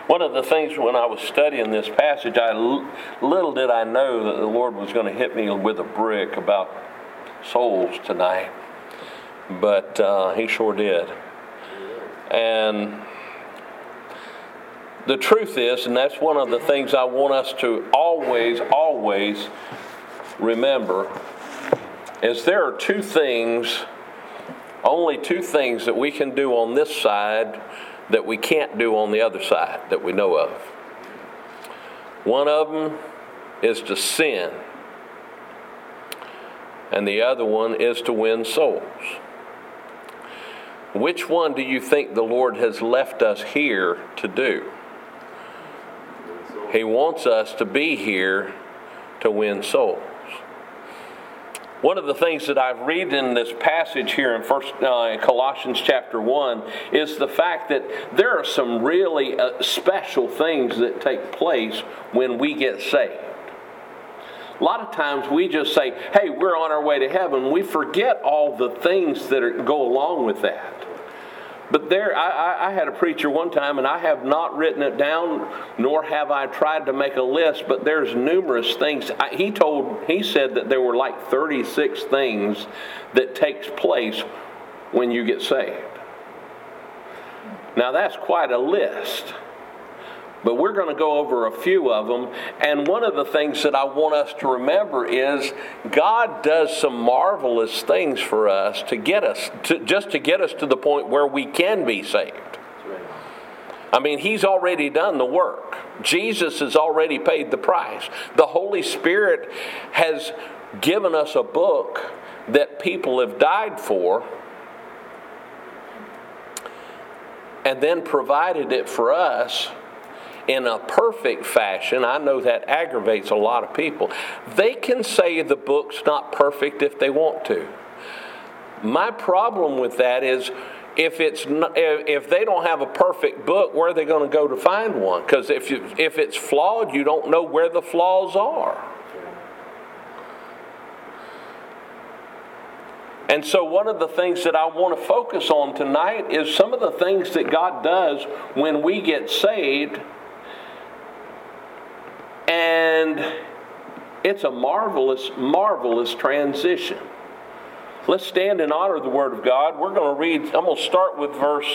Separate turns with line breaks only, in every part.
One of the things when I was studying this passage, little did I know that the Lord was going to hit me with a brick about souls tonight. But He sure did. And the truth is, and that's one of the things I want us to always remember, is there are only two things that we can do on this side that we can't do on the other side that we know of. One of them is to sin, and the other one is to win souls. Which one do you think the Lord has left us here to do? He wants us to be here to win souls. One of the things that I've read in this passage here in Colossians chapter 1 is the fact that there are some really special things that take place when we get saved. A lot of times we just say, hey, we're on our way to heaven. We forget all the things that go along with that. But I had a preacher one time, and I have not written it down, nor have I tried to make a list, but there's numerous things. He said that there were like 36 things that takes place when you get saved. Now that's quite a list. But we're going to go over a few of them. And one of the things that I want us to remember is God does some marvelous things for us to get us to the point where we can be saved. I mean, He's already done the work. Jesus has already paid the price. The Holy Spirit has given us a book that people have died for, and then provided it for us in a perfect fashion. I know that aggravates a lot of people. They can say the book's not perfect if they want to. My problem with that is if they don't have a perfect book, where are they going to go to find one? Because if it's flawed, you don't know where the flaws are. And so one of the things that I want to focus on tonight is some of the things that God does when we get saved. And it's a marvelous, marvelous transition. Let's stand and honor the Word of God. We're going to read, I'm going to start with verse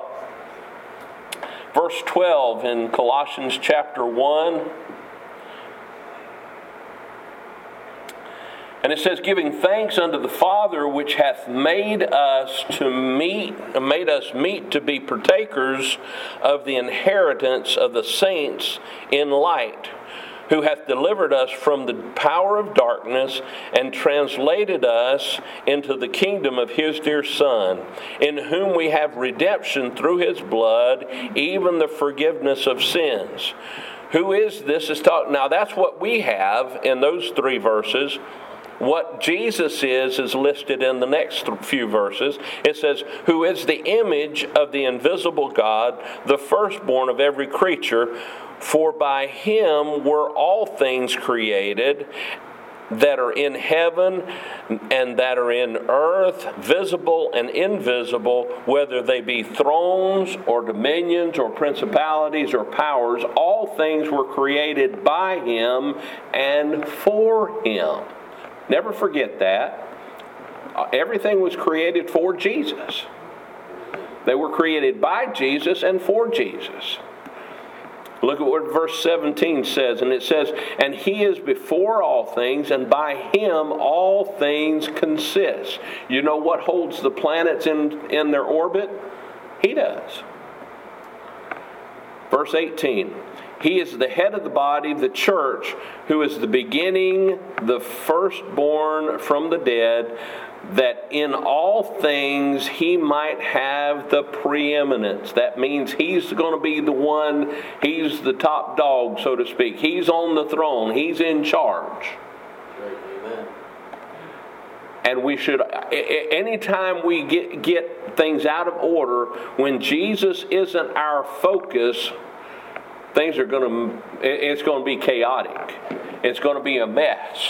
12 in Colossians chapter 1. And it says, giving thanks unto the Father, which hath made us meet to be partakers of the inheritance of the saints in light, who hath delivered us from the power of darkness and translated us into the kingdom of His dear Son, in whom we have redemption through His blood, even the forgiveness of sins. Who is this? Now that's what we have in those three verses. What Jesus is listed in the next few verses. It says, who is the image of the invisible God, the firstborn of every creature, for by Him were all things created, that are in heaven and that are in earth, visible and invisible, whether they be thrones or dominions or principalities or powers. All things were created by Him and for Him. Never forget that. Everything was created for Jesus. They were created by Jesus and for Jesus. Look at what verse 17 says. And it says, and He is before all things, and by Him all things consist. You know what holds the planets in their orbit? He does. Verse 18. He is the head of the body, the church, who is the beginning, the firstborn from the dead, that in all things He might have the preeminence. That means He's going to be the one, He's the top dog, so to speak. He's on the throne. He's in charge. Amen. And we should, anytime we get things out of order, when Jesus isn't our focus, it's going to be chaotic. It's going to be a mess.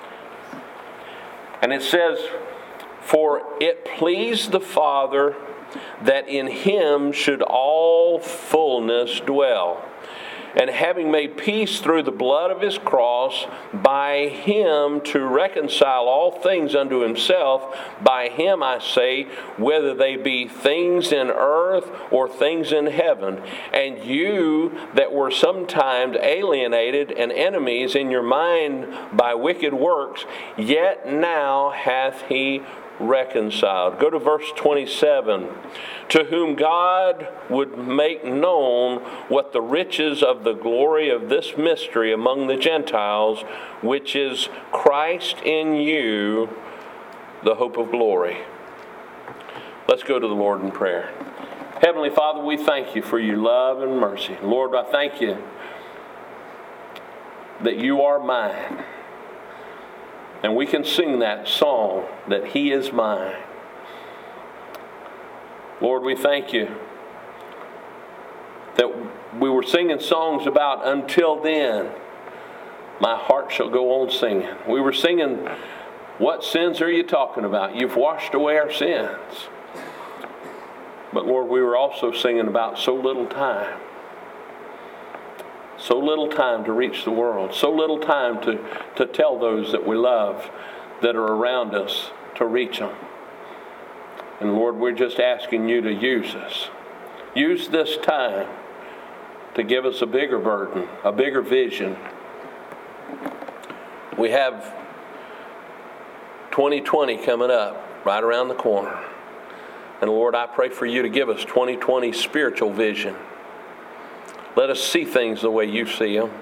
And it says, for it pleased the Father that in him should all fullness dwell. And having made peace through the blood of his cross, by him to reconcile all things unto himself, by him I say, whether they be things in earth or things in heaven. And you that were sometimes alienated and enemies in your mind by wicked works, yet now hath he reconciled. Go to verse 27. To whom God would make known what the riches of the glory of this mystery among the Gentiles, which is Christ in you, the hope of glory. Let's go to the Lord in prayer. Heavenly Father, we thank you for your love and mercy. Lord, I thank you that you are mine. And we can sing that song, that he is mine. Lord, we thank you that we were singing songs about until then, my heart shall go on singing. We were singing, what sins are you talking about? You've washed away our sins. But Lord, we were also singing about so little time. So little time to reach the world. So little time to tell those that we love that are around us to reach them. And Lord, we're just asking you to use us. Use this time to give us a bigger burden, a bigger vision. We have 2020 coming up right around the corner. And Lord, I pray for you to give us 2020 spiritual vision. Let us see things the way you see them.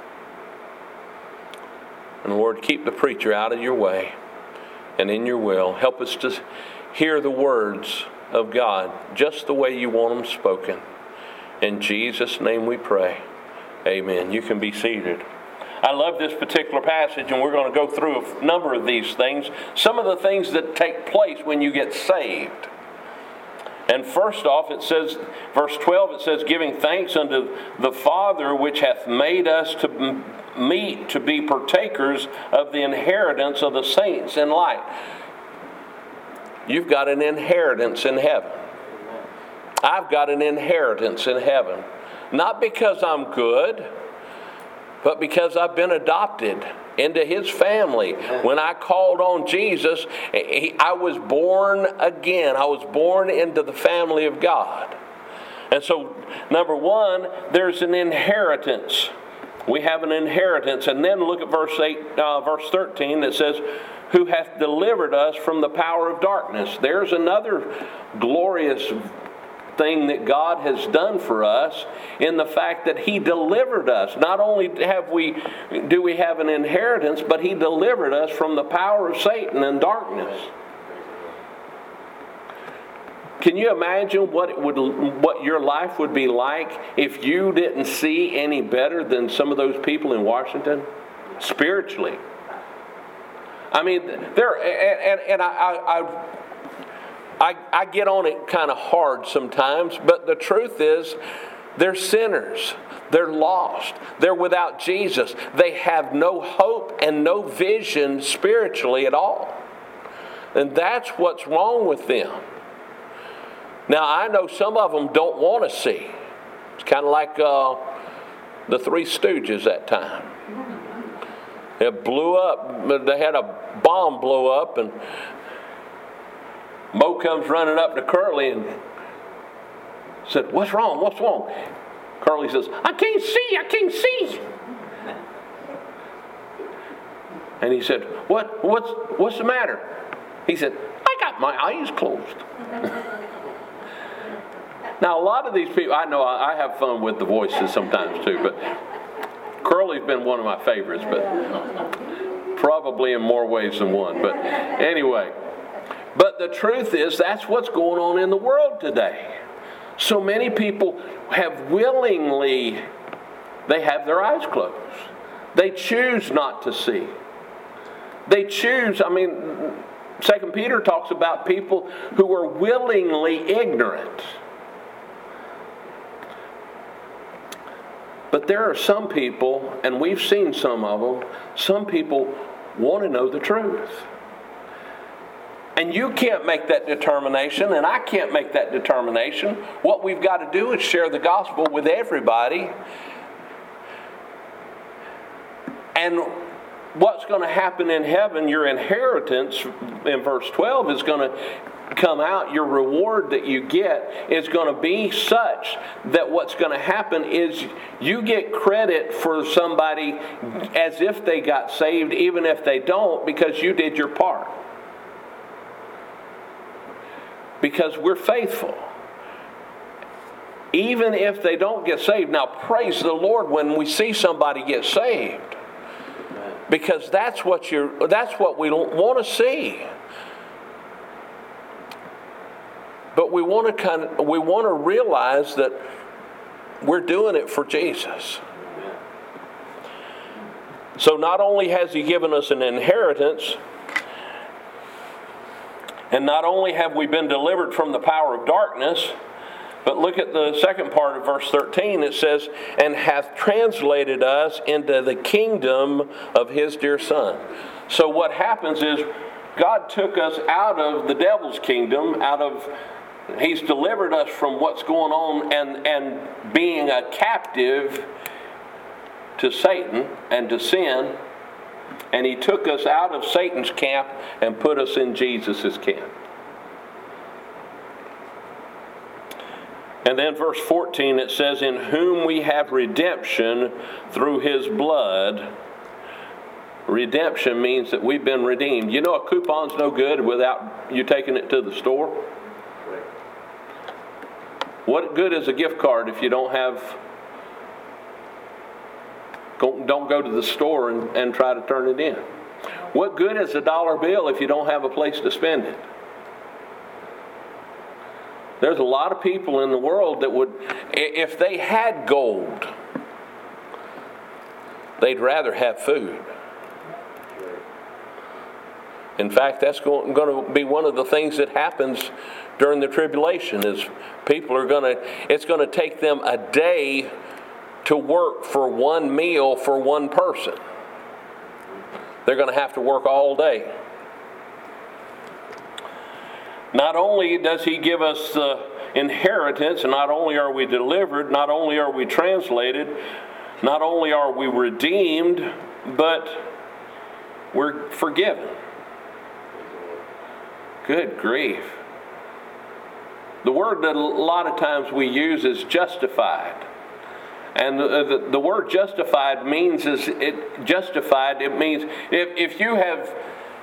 And Lord, keep the preacher out of your way and in your will. Help us to hear the words of God just the way you want them spoken. In Jesus' name we pray. Amen. You can be seated. I love this particular passage, and we're going to go through a number of these things. Some of the things that take place when you get saved. And first off, it says, verse 12, it says, giving thanks unto the Father which hath made us to meet to be partakers of the inheritance of the saints in light. You've got an inheritance in heaven. I've got an inheritance in heaven. Not because I'm good, but because I've been adopted into his family. When I called on Jesus, I was born again. I was born into the family of God. And so, number one, there's an inheritance. We have an inheritance. And then look at verse 13 that says, who hath delivered us from the power of darkness. There's another glorious thing that God has done for us in the fact that he delivered us. Not only do we have an inheritance, but he delivered us from the power of Satan and darkness. Can you imagine what your life would be like if you didn't see any better than some of those people in Washington spiritually? I mean, I get on it kind of hard sometimes, but the truth is, they're sinners. They're lost. They're without Jesus. They have no hope and no vision spiritually at all. And that's what's wrong with them. Now, I know some of them don't want to see. It's kind of like the Three Stooges that time. It blew up. They had a bomb blow up, and Mo comes running up to Curly and said, "What's wrong? What's wrong?" Curly says, "I can't see. And he said, What's the matter?" He said, "I got my eyes closed." Now, a lot of these people, I know I have fun with the voices sometimes too, but Curly's been one of my favorites, but probably in more ways than one. But anyway, but the truth is, that's what's going on in the world today. So many people have willingly, they have their eyes closed. They choose not to see. They choose, 2 Peter talks about people who are willingly ignorant. But there are some people, and we've seen some of them, some people want to know the truth. And you can't make that determination, and I can't make that determination. What we've got to do is share the gospel with everybody. And what's going to happen in heaven, your inheritance, in verse 12, is going to come out. Your reward that you get is going to be such that what's going to happen is you get credit for somebody as if they got saved, even if they don't, because you did your part. Because we're faithful. Even if they don't get saved. Now, praise the Lord when we see somebody get saved. Because that's what we want to see. But we want to realize that we're doing it for Jesus. So not only has He given us an inheritance, and not only have we been delivered from the power of darkness, but look at the second part of verse 13. It says, and hath translated us into the kingdom of His dear Son. So what happens is God took us out of the devil's kingdom, He's delivered us from what's going on and being a captive to Satan and to sin. And He took us out of Satan's camp and put us in Jesus' camp. And then verse 14, it says, in whom we have redemption through His blood. Redemption means that we've been redeemed. You know, a coupon's no good without you taking it to the store. What good is a gift card if you don't go to the store and try to turn it in? What good is a dollar bill if you don't have a place to spend it? There's a lot of people in the world that would, if they had gold, they'd rather have food. In fact, that's going to be one of the things that happens during the tribulation is it's going to take them a day to work for one meal for one person. They're going to have to work all day. Not only does He give us the inheritance, and not only are we delivered, not only are we translated, not only are we redeemed, but we're forgiven. Good grief. The word that a lot of times we use is justified. And the word justified means it means if you have,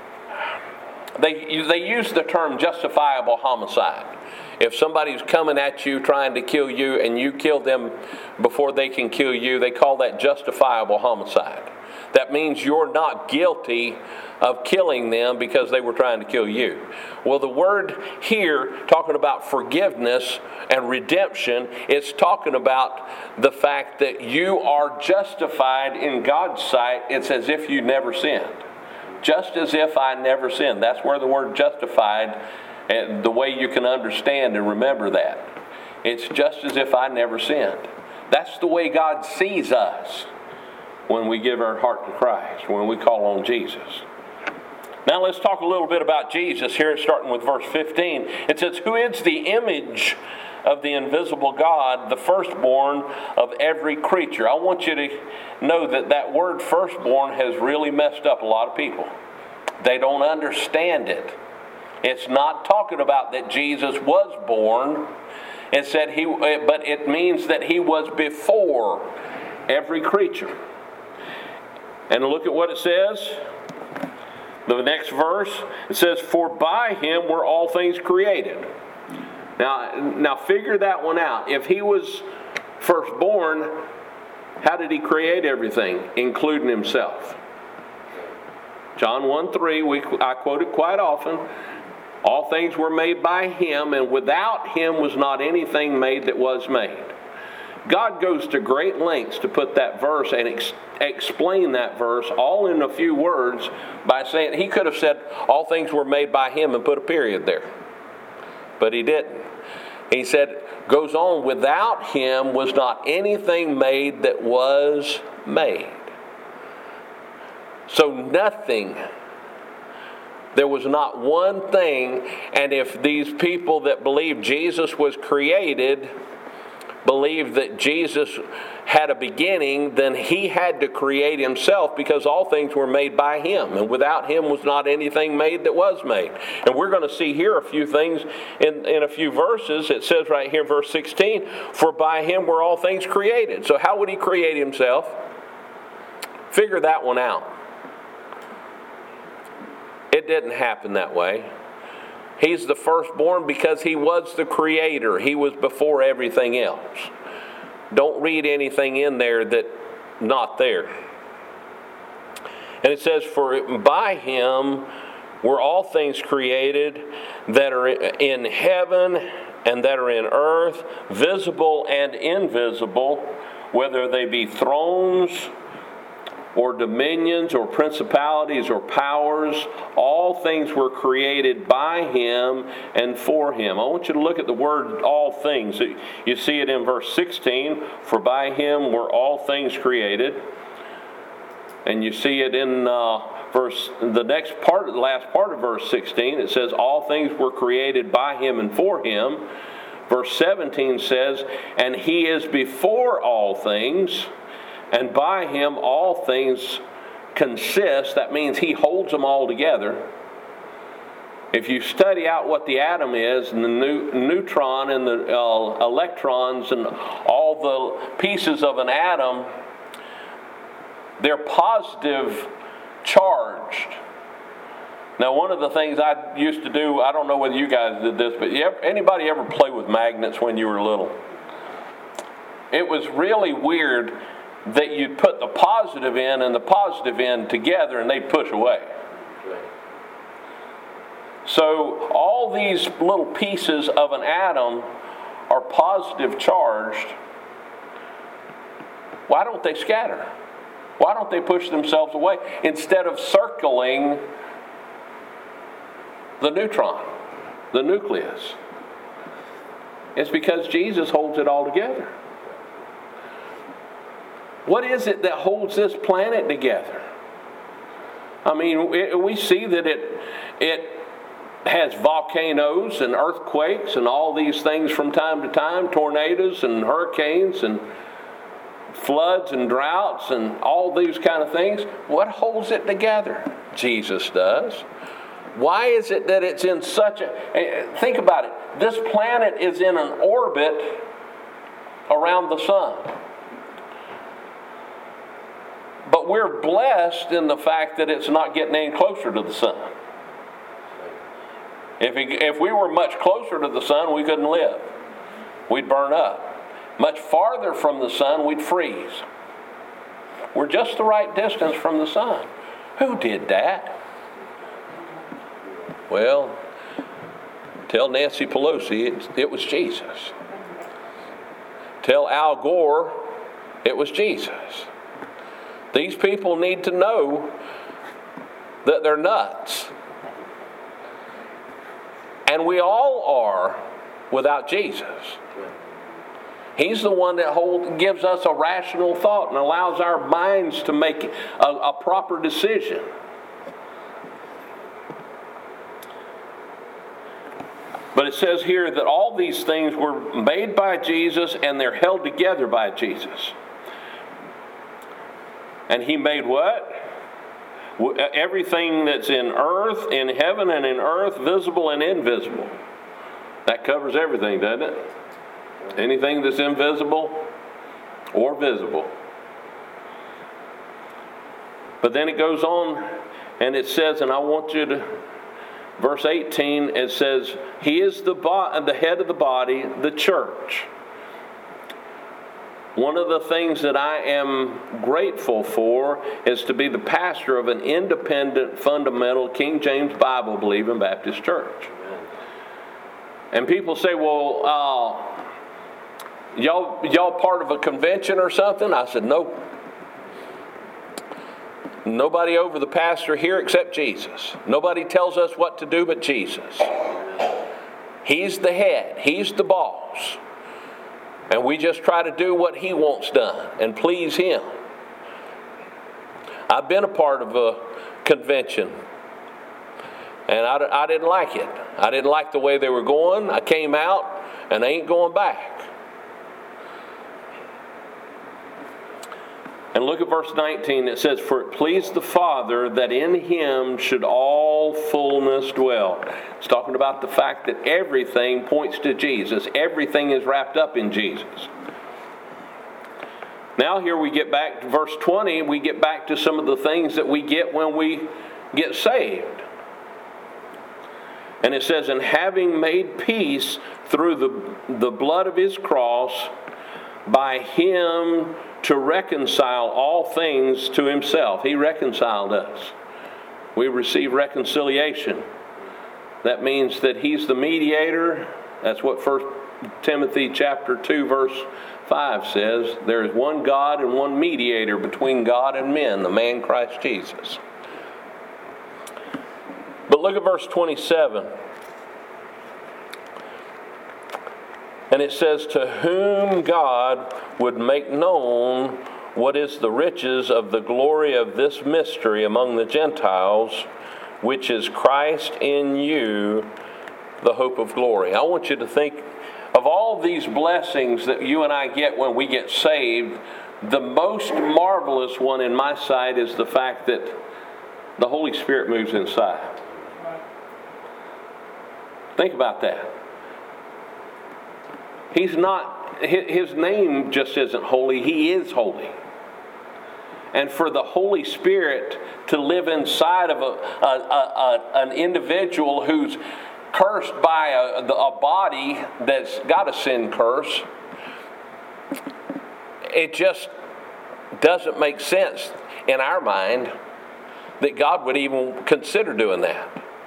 they use the term justifiable homicide. If somebody's coming at you trying to kill you and you kill them before they can kill you, they call that justifiable homicide. That means you're not guilty of killing them because they were trying to kill you. Well, the word here, talking about forgiveness and redemption, it's talking about the fact that you are justified in God's sight. It's as if you never sinned. Just as if I never sinned. That's where the word justified, and the way you can understand and remember that. It's just as if I never sinned. That's the way God sees us when we give our heart to Christ, when we call on Jesus. Now let's talk a little bit about Jesus here, starting with verse 15. It says, who is the image of the invisible God, the firstborn of every creature. I want you to know that word firstborn has really messed up a lot of people. They don't understand it. It's not talking about that Jesus was born. It said but it means that He was before every creature. And look at what it says. The next verse, it says, for by Him were all things created. Now figure that one out. If He was firstborn, how did He create everything, including Himself? John 1:3, I quote it quite often. All things were made by Him, and without Him was not anything made that was made. God goes to great lengths to put that verse and explain that verse all in a few words by saying, He could have said all things were made by Him and put a period there. But He didn't. He said, goes on, without Him was not anything made that was made. So nothing There was not one thing, and if these people that believed Jesus was created believed that Jesus had a beginning, then he had to create himself, because all things were made by him, and without him was not anything made that was made. And we're going to see here a few things in a few verses. It says right here in verse 16, for by him were all things created. So how would he create himself? Figure that one out. It didn't happen that way. He's the firstborn because he was the creator. He was before everything else. Don't read anything in there that's not there. And it says, for by him were all things created that are in heaven and that are in earth, visible and invisible, whether they be thrones or dominions or principalities or powers. All things were created by him and for him. I want you to look at the word all things. You see it in verse 16, for by him were all things created. And you see it in the last part of verse 16. It says all things were created by him and for him. Verse 17 says, and he is before all things, and by him all things consist. That means he holds them all together. If you study out what the atom is, and the neutron and the electrons and all the pieces of an atom, they're positive charged. Now, one of the things I used to do, I don't know whether you guys did this, but anybody ever play with magnets when you were little? It was really weird that you'd put the positive end and the positive end together and they'd push away. So all these little pieces of an atom are positive charged. Why don't they scatter? Why don't they push themselves away instead of circling the neutron, the nucleus? It's because Jesus holds it all together. What is it that holds this planet together? I mean, we see that it has volcanoes and earthquakes and all these things from time to time, tornadoes and hurricanes and floods and droughts and all these kind of things. What holds it together? Jesus does. Why is it that it's in such a... Think about it. This planet is in an orbit around the sun. But we're blessed in the fact that it's not getting any closer to the sun. If we were much closer to the sun, we couldn't live. We'd burn up. Much farther from the sun, we'd freeze. We're just the right distance from the sun. Who did that? Well, tell Nancy Pelosi it was Jesus. Tell Al Gore it was Jesus. These people need to know that they're nuts. And we all are without Jesus. He's the one that gives us a rational thought and allows our minds to make a proper decision. But it says here that all these things were made by Jesus and they're held together by Jesus. And he made what? Everything that's in earth, in heaven and in earth, visible and invisible. That covers everything, doesn't it? Anything that's invisible or visible. But then it goes on and it says, and I want you to, verse 18, it says, he is the head of the body, the church. One of the things that I am grateful for is to be the pastor of an independent, fundamental, King James Bible-believing Baptist church. And people say, well, y'all part of a convention or something? I said, nope. Nobody over the pastor here except Jesus. Nobody tells us what to do but Jesus. He's the head. He's the boss. And we just try to do what he wants done and please him. I've been a part of a convention. And I didn't like it. I didn't like the way they were going. I came out, and they ain't going back. And look at verse 19. It says, "For it pleased the Father that in Him should all fullness dwell." It's talking about the fact that everything points to Jesus. Everything is wrapped up in Jesus. Now here we get back to verse 20. We get back to some of the things that we get when we get saved. And it says, "And having made peace through the blood of His cross, by Him to reconcile all things to Himself." He reconciled us. We receive reconciliation. That means that He's the mediator. That's what 1 Timothy chapter 2 verse 5 says. There is one God and one mediator between God and men, the man Christ Jesus. But look at verse 27. And it says, "To whom God would make known what is the riches of the glory of this mystery among the Gentiles, which is Christ in you, the hope of glory." I want you to think of all these blessings that you and I get when we get saved. The most marvelous one in my sight is the fact that the Holy Spirit moves inside. Think about that. He's not, His name just isn't holy, He is holy. And for the Holy Spirit to live inside of an individual who's cursed by a body that's got a sin curse, it just doesn't make sense in our mind that God would even consider doing that.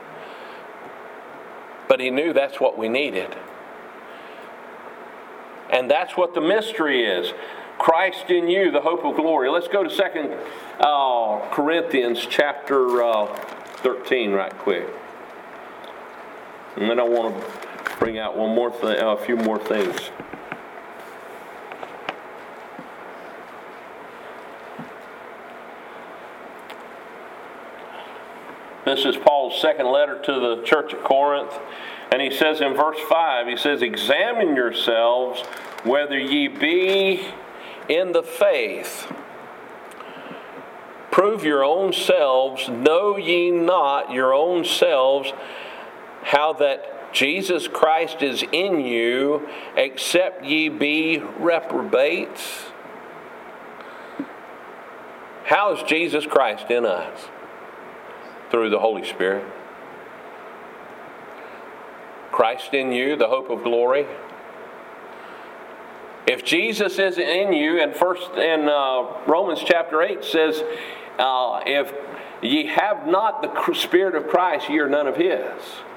But He knew that's what we needed. And that's what the mystery is. Christ in you, the hope of glory. Let's go to 2 Corinthians chapter 13 right quick. And then I want to bring out one more thing, a few more things. This is Paul's second letter to the church at Corinth. And he says in verse 5, he says, "Examine yourselves whether ye be in the faith. Prove your own selves. Know ye not your own selves how that Jesus Christ is in you, except ye be reprobates?" How is Jesus Christ in us? Through the Holy Spirit. Christ in you, the hope of glory. If Jesus is in you, and Romans chapter 8 says, if ye have not the Spirit of Christ, ye are none of His.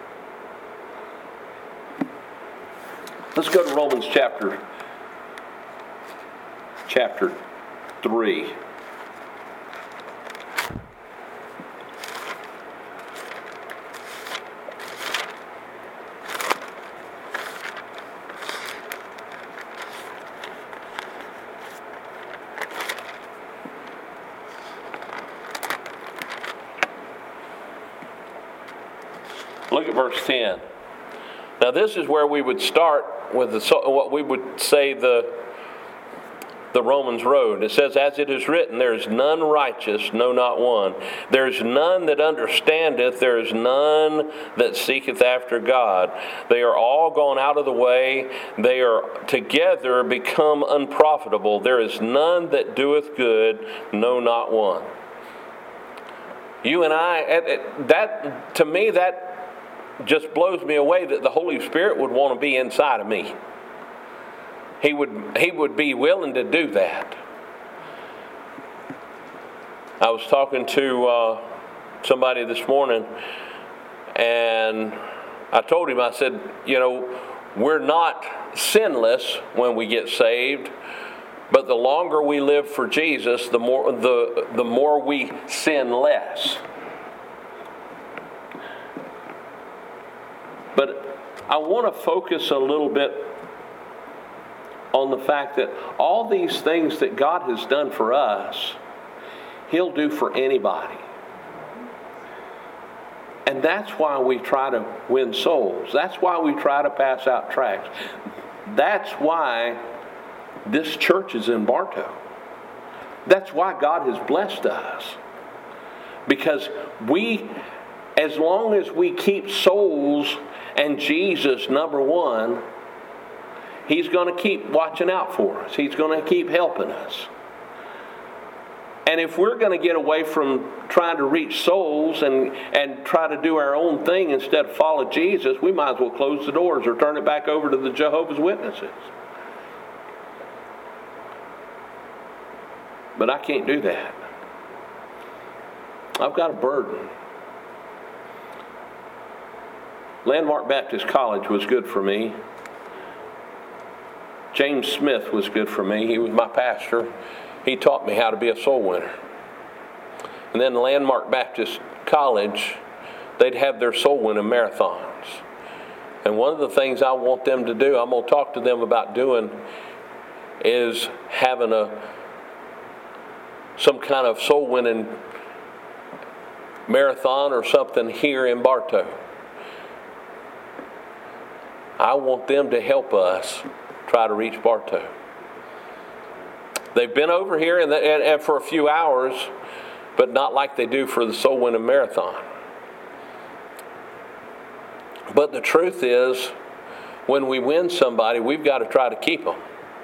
Let's go to Romans chapter 3. Look at verse 10. Now this is where we would start with what we would say the Romans road. It says, "As it is written, there is none righteous, no, not one. There is none that understandeth, there is none that seeketh after God. They are all gone out of the way, they are together become unprofitable. There is none that doeth good, no, not one." You and I, that to me, that just blows me away that the Holy Spirit would want to be inside of me. He would be willing to do that. I was talking to somebody this morning, and I told him, I said, we're not sinless when we get saved, but the longer we live for Jesus, the more we sin less. But I want to focus a little bit on the fact that all these things that God has done for us, He'll do for anybody. And that's why we try to win souls. That's why we try to pass out tracts. That's why this church is in Bartow. That's why God has blessed us. Because as long as we keep souls and Jesus number one, He's going to keep watching out for us. He's going to keep helping us. And if we're going to get away from trying to reach souls and try to do our own thing instead of follow Jesus, we might as well close the doors or turn it back over to the Jehovah's Witnesses. But I can't do that. I've got a burden. Landmark Baptist College was good for me. James Smith was good for me. He was my pastor. He taught me how to be a soul winner. And then Landmark Baptist College, they'd have their soul winning marathons. And one of the things I want them to do, I'm going to talk to them about doing, is having some kind of soul winning marathon or something here in Bartow. I want them to help us try to reach Bartow. They've been over here and for a few hours, but not like they do for the soul winning marathon. But the truth is, when we win somebody, we've got to try to keep them.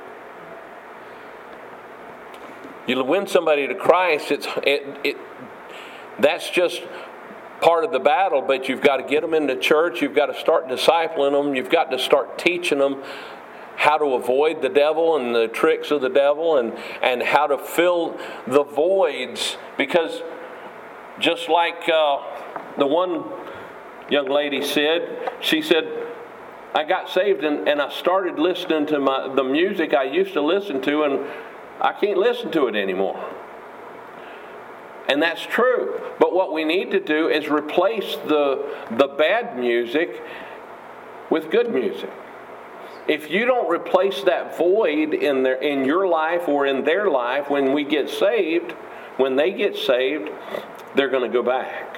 You win somebody to Christ, that's just part of the battle, but you've got to get them into church, you've got to start discipling them, you've got to start teaching them how to avoid the devil and the tricks of the devil and how to fill the voids. Because just like the one young lady said, she said, I got saved and I started listening to the music I used to listen to, and I can't listen to it anymore. And that's true. But what we need to do is replace the bad music with good music. If you don't replace that void in your life or in their life, when they get saved, they're going to go back.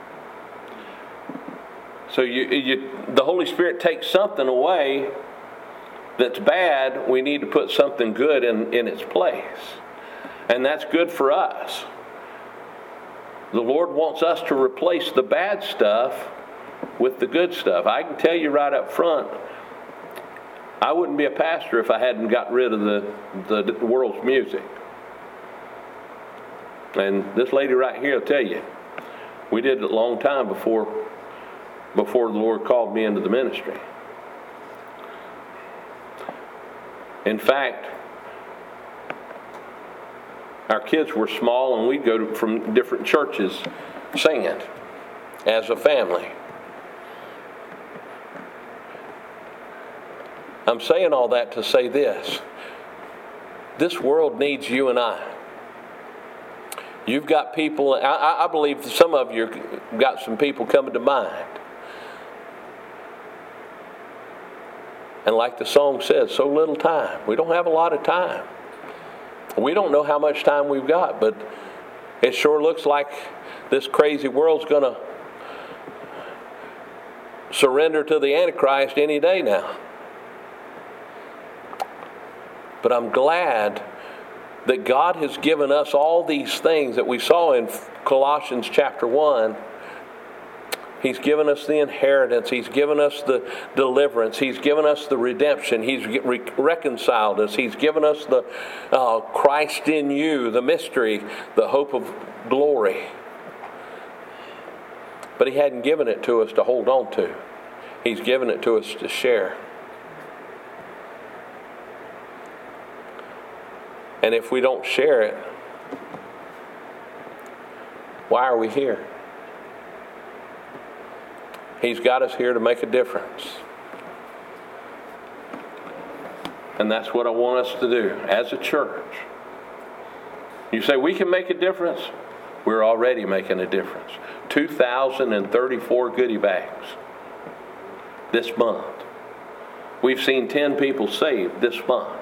So the Holy Spirit takes something away that's bad. We need to put something good in its place. And that's good for us. The Lord wants us to replace the bad stuff with the good stuff. I can tell you right up front, I wouldn't be a pastor if I hadn't got rid of the world's music. And this lady right here will tell you, we did it a long time before the Lord called me into the ministry. In fact, our kids were small and we'd go from different churches singing as a family. I'm saying all that to say this. This world needs you and I. You've got people, I believe some of you got some people coming to mind. And like the song says, so little time. We don't have a lot of time. We don't know how much time we've got, but it sure looks like this crazy world's going to surrender to the Antichrist any day now. But I'm glad that God has given us all these things that we saw in Colossians chapter 1. He's given us the inheritance. He's given us the deliverance. He's given us the redemption. He's reconciled us. He's given us the Christ in you, the mystery, the hope of glory. But He hadn't given it to us to hold on to. He's given it to us to share. And if we don't share it, why are we here? He's got us here to make a difference. And that's what I want us to do as a church. You say, we can make a difference? We're already making a difference. 2,034 goodie bags this month. We've seen 10 people saved this month.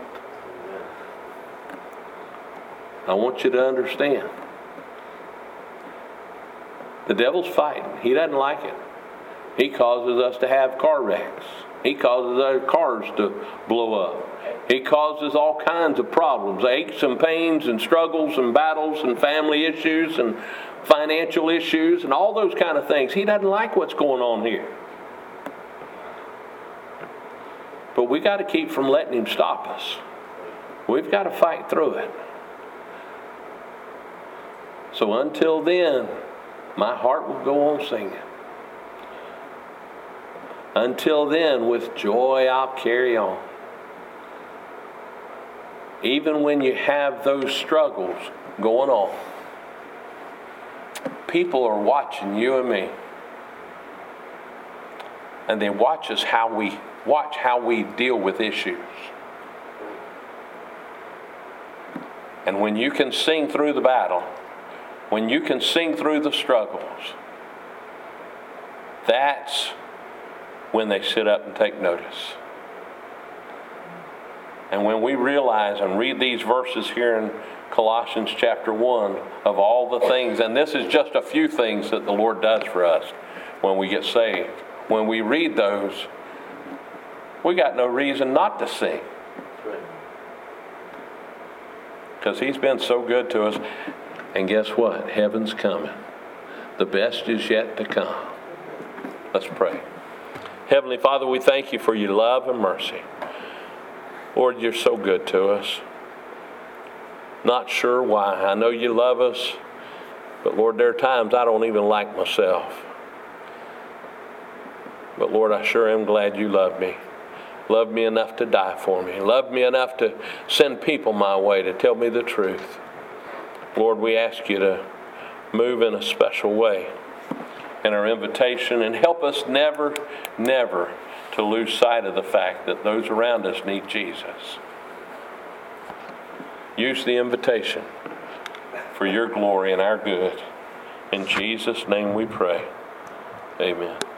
I want you to understand. The devil's fighting. He doesn't like it. He causes us to have car wrecks. He causes our cars to blow up. He causes all kinds of problems, aches and pains and struggles and battles and family issues and financial issues and all those kind of things. He doesn't like what's going on here. But we got to keep from letting him stop us. We've got to fight through it. So until then, my heart will go on singing. Until then, with joy I'll carry on. Even when you have those struggles going on, people are watching you and me. And they watch how we deal with issues. And when you can sing through the battle, when you can sing through the struggles, that's when they sit up and take notice. And when we realize and read these verses here in Colossians chapter 1 of all the things, and this is just a few things that the Lord does for us when we get saved. When we read those, we got no reason not to sing. Because He's been so good to us. And guess what? Heaven's coming. The best is yet to come. Let's pray. Heavenly Father, we thank you for your love and mercy. Lord, you're so good to us. Not sure why. I know you love us, but Lord, there are times I don't even like myself. But Lord, I sure am glad you love me. Love me enough to die for me. Love me enough to send people my way to tell me the truth. Lord, we ask you to move in a special way in our invitation and help us never, never to lose sight of the fact that those around us need Jesus. Use the invitation for your glory and our good. In Jesus' name we pray. Amen.